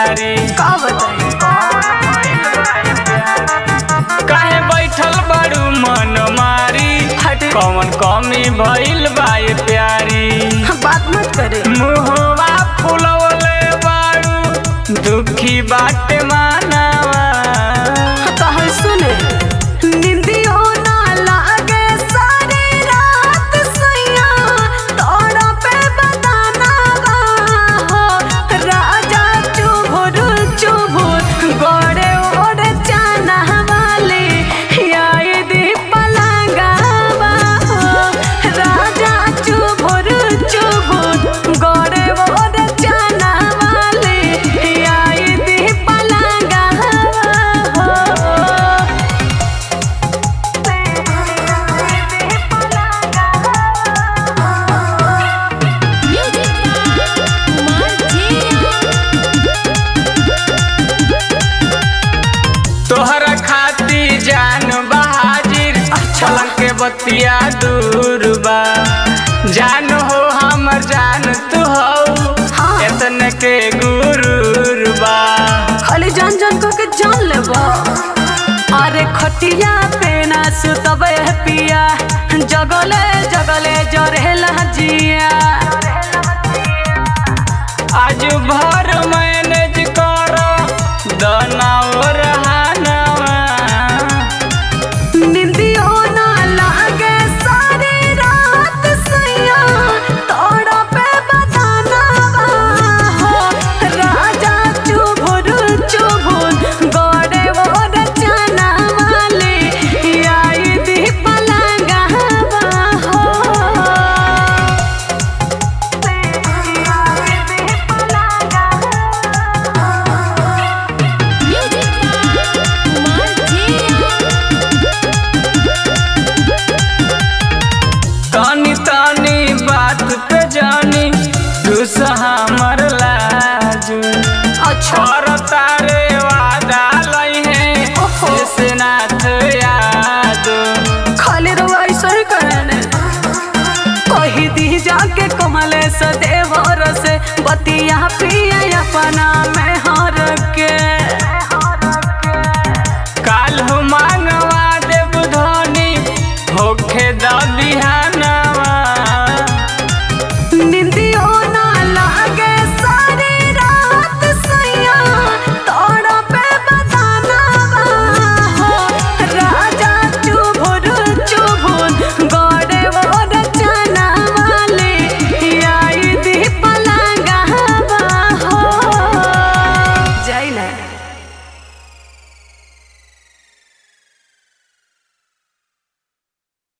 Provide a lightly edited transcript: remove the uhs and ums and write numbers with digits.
प्यारी। का बताई काहे बैठल बड़ू मन मारी, कौन कमी भइल बाए प्यारी। बात मत करे मुहवा फुलवले बाड़ू दुखी बाटे मानवा। कहा सुने निंदियो ना लागे सारी रात सैया तोड़ा पे बताना हो राजा चुभुर चुभुर गोड़े ओड़े चाना वाले याई दी पलंगावा हो राजा चुभुर चुभुर गोड़े ओड़े चाना वाले याई दी पलंगावा हो। तोहरा खाती जान बहाजिर छलक के बतिया दूर बा। जान हो हमर जान तू हो एतने के गुरूर बा। खाली जान जान को के जान लेबो अरे खटिया पे ना सुतबे पिया जगले जगले जरेला जिया। आज भर मैनेज करो दनाओ रहानवा। निंदियो ना लागे सारी रात सैया तोड़ा पे बताना हो राजा चुभुर चुभुर गोड़े ओड़े चाना वाले याई दी पलंगावा हो। तानी तानी बात पे जानी गुस्सा हमर लाजू। अच्छा और तारे वादा लई है जैसे नाथ यादो। खाली रवा ऐसा ही करने कही दी जाके कमले से देवर से बतिया पिया अपना में हर के।